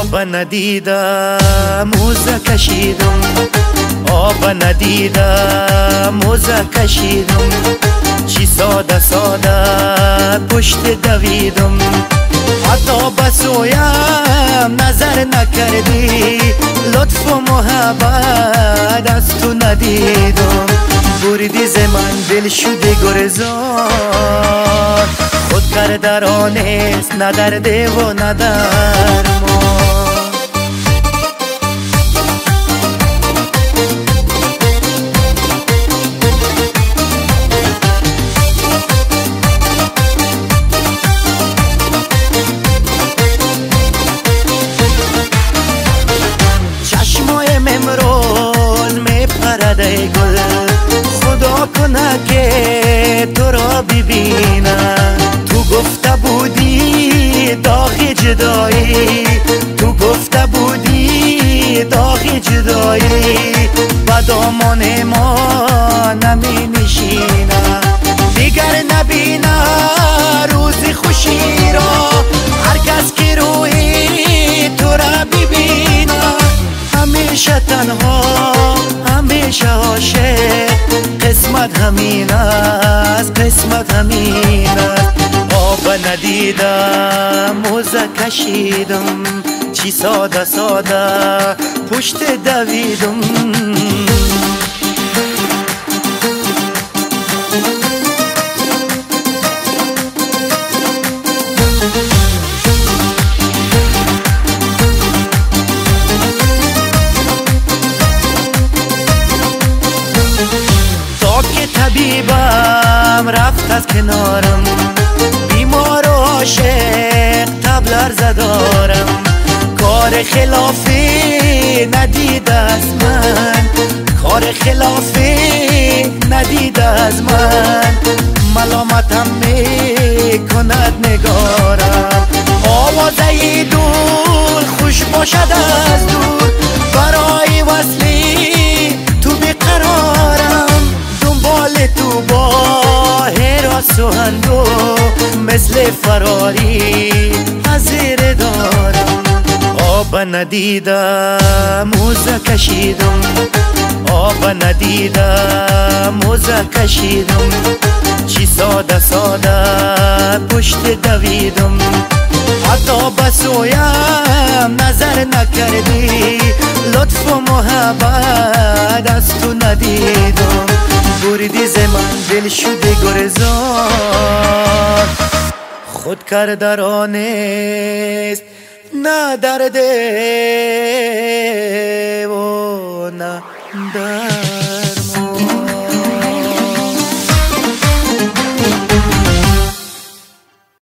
آب ندیدم موزه کشیدم، آب ندیدم موزه کشیدم، چی ساده ساده پشت دویدم، حتی بسویم نظر نکردی، لطف و محبت از تو ندیدم، بردی ز من دل شده گرزان، خود کرده را نیست نه درده و نه درمان. چشمایم امروز میپرده گل، خدا کنه که تو را ببینم، تو گفته بودی داغ جدایی، تو گفته بودی داغ جدایی، و دامان ما نمی نشینه، دیگر نبینه روز خوشی را، هر کس که روی تو را ببینه، همیشه تنها همیشه عاشق، قسمت همین است قسمت همین است. آب ندیدم موزه کشیدم، چی ساده ساده پشت دویدم، طبیبم رفت از کنارم، بیمار و عاشق تب لرزه دارم، کار خلافی ندیده از من، کار خلافی ندیده از من، ملامتم میکند نگارم، آوازه دور خوش باشد از دور، برای وصلی تو بیقرارم، دنبال تو با حراس و هندو مثل فراری حضیر دارم، آب ندیدم موزه کشیدم، آب ندیدم موزه کشیدم، چی ساده ساده پشت دویدم، حتی بسویم نظر نکردی، لطف و محبت از تو ندیدم، بردی ز من دل شده گرزان، خود کرده را نیست نه درده و نه درمان.